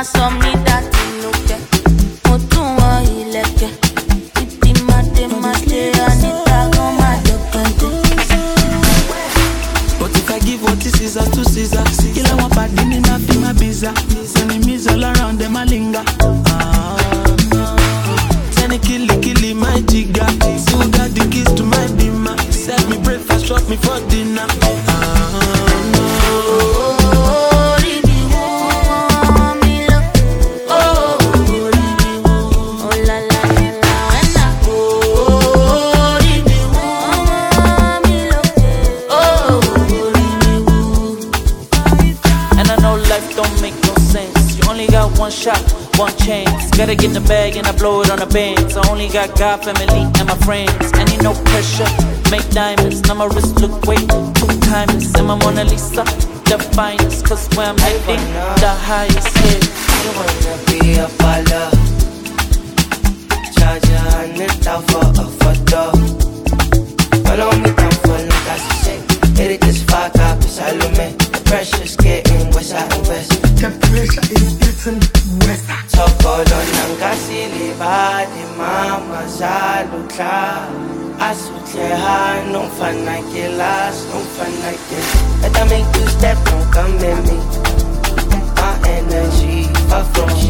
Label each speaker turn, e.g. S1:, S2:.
S1: sọ mí dàtí lókè. Mo tún wọ ìlẹ̀kẹ̀. Ìdí màdé Anita gan máa dọ̀kẹ́dẹ́.
S2: But if I give what is Caesar to Caesar, kill I want bad in my fima visa. Enemies all around them a linger. Tell killy my jigger. Still got the keys to my beamer. Serve me breakfast, drop me for dinner.
S3: One shot, one chance. Gotta get the bag and I blow it on the bands. I only got God, family, and my friends. I need no pressure, make diamonds. Now my wrist look way too timeless. And my Mona Lisa, the finest. Cause where I'm heading, the highest hit.
S4: I wanna be a baller. Charge your hand out for a photo. Follow me down for look as you say. Hit it this fuck up, Salome. The pressure's getting worse and worse.
S5: The pressure is getting worse.
S4: Tokolo nangasili badi mama zalutla. Asutle ha no fana kelas, no fana ke. Better make you step, don't come at me. My energy far from